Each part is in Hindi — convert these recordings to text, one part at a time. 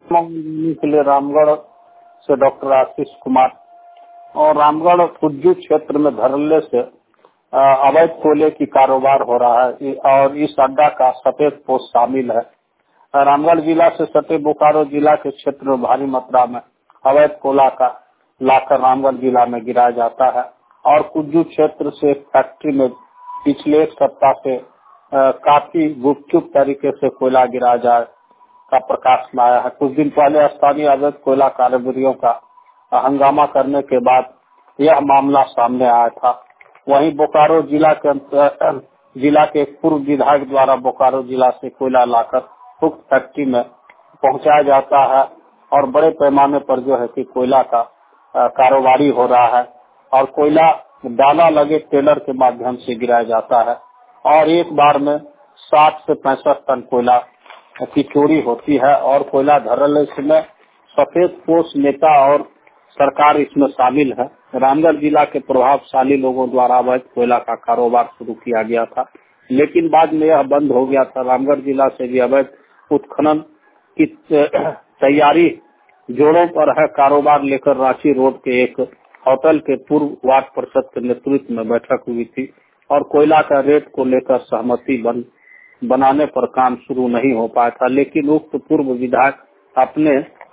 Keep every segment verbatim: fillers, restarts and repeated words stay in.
के लिए रामगढ़ से डॉक्टर आशीष कुमार और रामगढ़ कुज्जू क्षेत्र में धड़ल्ले से अ, अवैध कोयले की कारोबार हो रहा है और इस अड्डा का सफेद पोस्ट शामिल है। अ, रामगढ़ जिला से सटे बोकारो जिला के क्षेत्र में भारी मात्रा में अवैध कोयला का लाकर रामगढ़ जिला में गिराया जाता है और कुज्जू क्षेत्र से एक फैक्ट्री में पिछले एक सप्ताह से अ, काफी गुपचुप तरीके से कोयला गिराया जाए का प्रकाश में आया है। कुछ दिन पहले स्थानीय अवैध कोयला कारोबारियों का हंगामा करने के बाद यह मामला सामने आया था। वहीं बोकारो जिला के अंतर- जिला के एक पूर्व विधायक द्वारा बोकारो जिला से कोयला लाकर उक्त फैक्ट्री में पहुंचाया जाता है और बड़े पैमाने पर जो है कि कोयला का अ, कारोबारी हो रहा है और कोयला डाला लगे टेलर के माध्यम से गिराया जाता है और एक बार में साठ से पैंसठ टन कोयला की चोरी होती है और कोयला धड़ल्ले में सफेद पोष नेता और सरकार इसमें शामिल है। रामगढ़ जिला के प्रभावशाली लोगों द्वारा अवैध कोयला का कारोबार शुरू किया गया था, लेकिन बाद में यह बंद हो गया था। रामगढ़ जिला से भी अवैध उत्खनन की तैयारी जोरों पर है। कारोबार लेकर रांची रोड के एक होटल के पूर्व वार्ड परिषद के नेतृत्व में बैठक हुई थी और कोयला का रेट को लेकर सहमति बन बनाने पर काम शुरू नहीं हो पाया था, लेकिन उक्त पूर्व विधायक अपने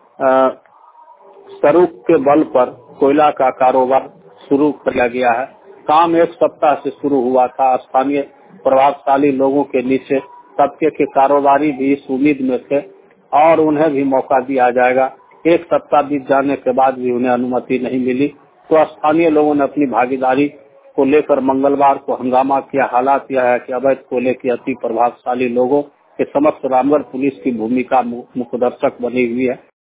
सरूप के बल पर कोयला का कारोबार शुरू किया गया है। काम एक सप्ताह से शुरू हुआ था। स्थानीय प्रभावशाली लोगों के नीचे तबके के कारोबारी भी इस उम्मीद में थे और उन्हें भी मौका दिया जाएगा। एक सप्ताह बीत जाने के बाद भी उन्हें अनुमति नहीं मिली, तो स्थानीय लोगों ने अपनी भागीदारी को लेकर मंगलवार को हंगामा किया। हालात यह है कि अवैध कोयले की अति प्रभावशाली लोगों के समक्ष रामगढ़ पुलिस की भूमिका मुख्य दर्शक बनी हुई है।